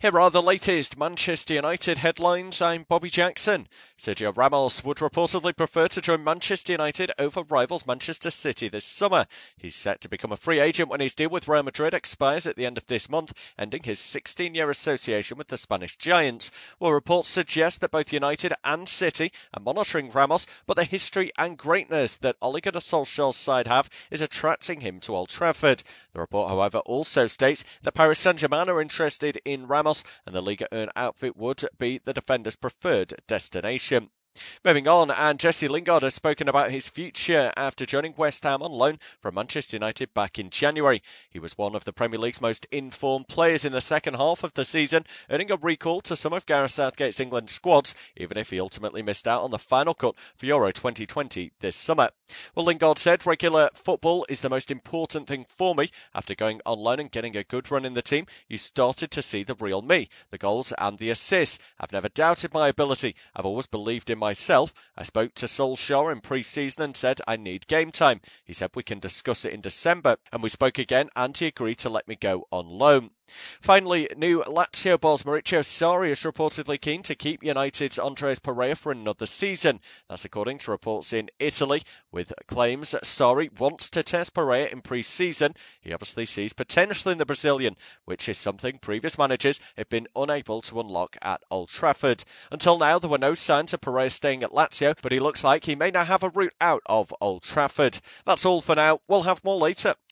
Here are the latest Manchester United headlines. I'm Bobby Jackson. Sergio Ramos would reportedly prefer to join Manchester United over rivals Manchester City this summer. He's set to become a free agent when his deal with Real Madrid expires at the end of this month, ending his 16-year association with the Spanish Giants. Well, reports suggest that both United and City are monitoring Ramos, but the history and greatness that Ole Gunnar Solskjaer's side have is attracting him to Old Trafford. The report, however, also states that Paris Saint-Germain are interested in Ramos, and the Liga 1 outfit would be the defender's preferred destination. Moving on, and Jesse Lingard has spoken about his future after joining West Ham on loan from Manchester United back in January. He was one of the Premier League's most informed players in the second half of the season, earning a recall to some of Gareth Southgate's England squads, even if he ultimately missed out on the final cut for Euro 2020 this summer. Well, Lingard said, "Regular football is the most important thing for me. After going on loan and getting a good run in the team, you started to see the real me, the goals and the assists. I've never doubted my ability. I've always believed in myself. I spoke to Solskjaer in pre-season and said I need game time. He said we can discuss it in December, and we spoke again and he agreed to let me go on loan." Finally, new Lazio boss Maurizio Sarri is reportedly keen to keep United's Andreas Pereira for another season. That's according to reports in Italy, with claims that Sarri wants to test Pereira in pre-season. He obviously sees potential in the Brazilian, which is something previous managers have been unable to unlock at Old Trafford. Until now, there were no signs of Pereira staying at Lazio, but he looks like he may now have a route out of Old Trafford. That's all for now. We'll have more later.